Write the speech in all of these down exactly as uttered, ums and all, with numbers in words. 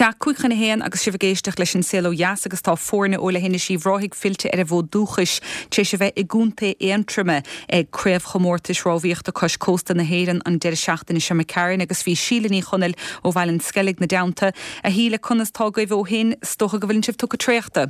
Seacuichan héan agus si bhgéisteach leis an silo jas agus tá fórna óla hinna sí bhráigh filte ar a bhó dúchas té se bheith i gúnta éontrama ag créamh chomórtas rábhíocht a cos cósta na héan an deir seachtainna sem cairn agus bhí sílaní chunil ó bhhail an scalig na damta a híle chunas tá go bh hin stocha go bhfuiln sibh tu go tréachta.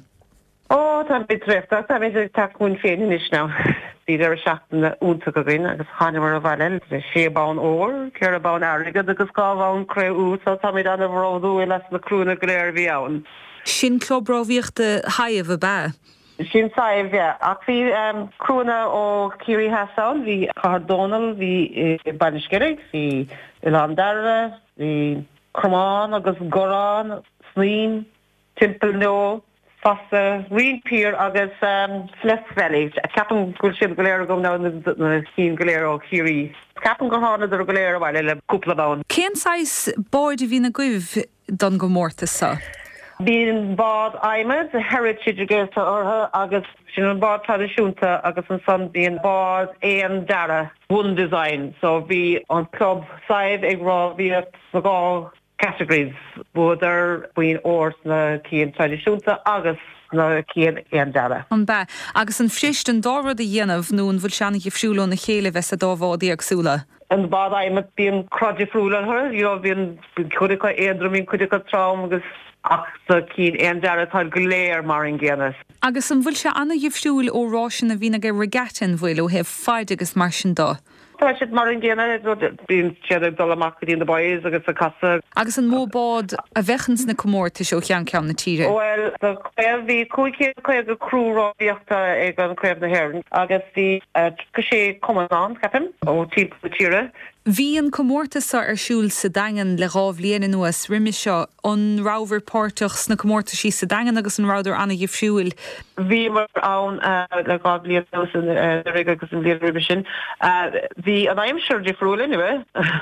Ó, tá bit tréachta, tá bit taún féin is ná. Bhí ar seachtainna únta go gin agus chaine mar a bhhail le sé bán óir, ceir a bán airgad agus gábhán cré út tá tá mid anna bhródú i leis na crúna go léir bhí ann. Sin clobrábhíochta haamh a bá. Sin saibh, yeah. Ach bhí um, crúna ó Círí Hassan, bhí Cardonal, bhí uh, Banisgirig, bhí Ilan Darra, bhí Cromán agus Gorán, Slín, Timple Nó, Fossa, Reen Pier agus um, Fleff Valley. Capan gúil siad go léir gom ná na cín go léir ó Círí. Capan go hána ar go léir bhile le cúpla bán. Cén sais báid a bhí na guibh don go mórta sa? Bhín bád aimime a heritage agéirta ortha agus sin an bád tradiisiúnta agus an son bhíon bád éon dara one design. So bhí an club saibh ag rá bhí na gá categories búdar bhíon órs na cían tradiisiúnta agus na cían éon dara. An ba, agus an frist an dárad a dhéanamh nún bhfuil seanna i fsiúlú na chéile bheits a dábhádaí agsúla. An bád aimime bíon crodi frúla thir, you know, bhíon chuidica éadra, bhíon chuidica trám agus ach sa cín éon dara tá go léir mar an ggéanas. Agus an bhfuil se anna dheimhsiúil ó rásin a bhína go regatin bhfuil ó hebh fáid agus mar sin dó. Tá siad mar an ggéana bíon siad dul amach go dtíon na boys agus a casa. Agus an móbád a bhechans na comórta seo chean ceann na tíre. Well, the créamh bhí cúig chuig go crúráíochta ag an créamh na hhéireann agus bhí go sé comán capim ó tí tíre. Bhí an comórtasa ar siúil sa dagan le rábh líana nuas riimi seo an rábhar páirteach na comórta sí sa dagan agus an ráidir anna dheimhsiúil. Bhí mar ann le gábh líana nuas an rig agus an líana riimi sin. Bhí an aimseir difriúil anyway.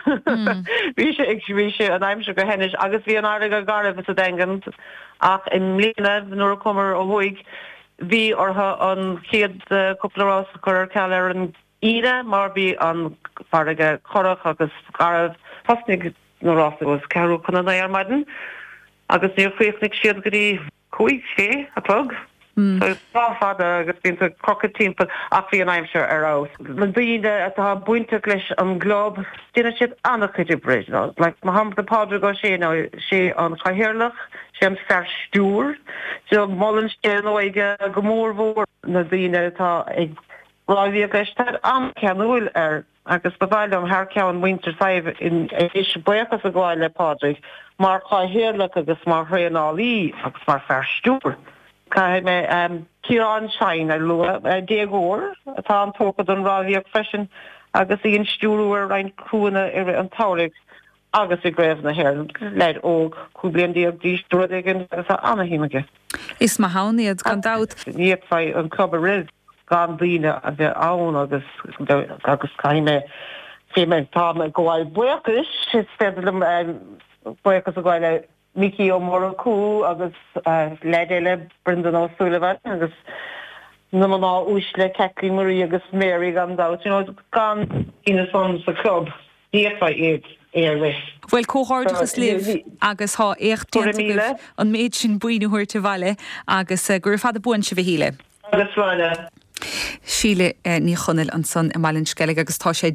Bhí sé ag bhí sé an aimseir go henis agus bhí an ára go garibh sa dagan ach in mlíana nuair cumar ó thuig bhí ortha an chiad cúpla rás chuir ceall an Ida mar bhí an farige chorach agus garibh fasnig nó rás agus ceú chuna na armaidin agus níor chuochnig siad go dtí chuig sé a plug. So tá fada agus bíon a crocha timppla ach bhí an aimseir ar ás. Na dtíine atá buinte leis an glob duine siad anna chuidir brid. Like Mohammed the Padre go sé ná sé an chahirirlach, sé an ferstúr, sé mollen sé nó ige go mór mhór na dtíine atá ag ráhí leis am ceanúil ar agus bhile an thar ceann winter saibh in is buchas a gháil le Padre mar chahirirlach agus mar réanálí agus mar ferstúr. Ca me um, Ciarán Shine ar lua déagóir atá an tócad an ráhíoch freisin agus íon stúrúir rein cúna ar an tálaigh agus i gréibh na hhéir leid óg chu blion díag dístúra igen agus anna híimeige. Is ma hánaíad gan dát? Níiad fá an club a rid gan bhíine a bheith ann agus agus caiime féime tá a gháil buchas is féidir buchas a gháile Mickey O'Morocco agus leile Brendan O'Sullivan agus na ná úsle Kathleen Marie agus Mary gan dát, you know, gan ina son sa club dífa iad éirwe. Well, cóhardachas liv agus há écht an méid sin buoine huirte bhaile agus gur fad a buin se bhíle. Agus bhaile. Síle ní chunil an son i mailinn sceile agus tá sé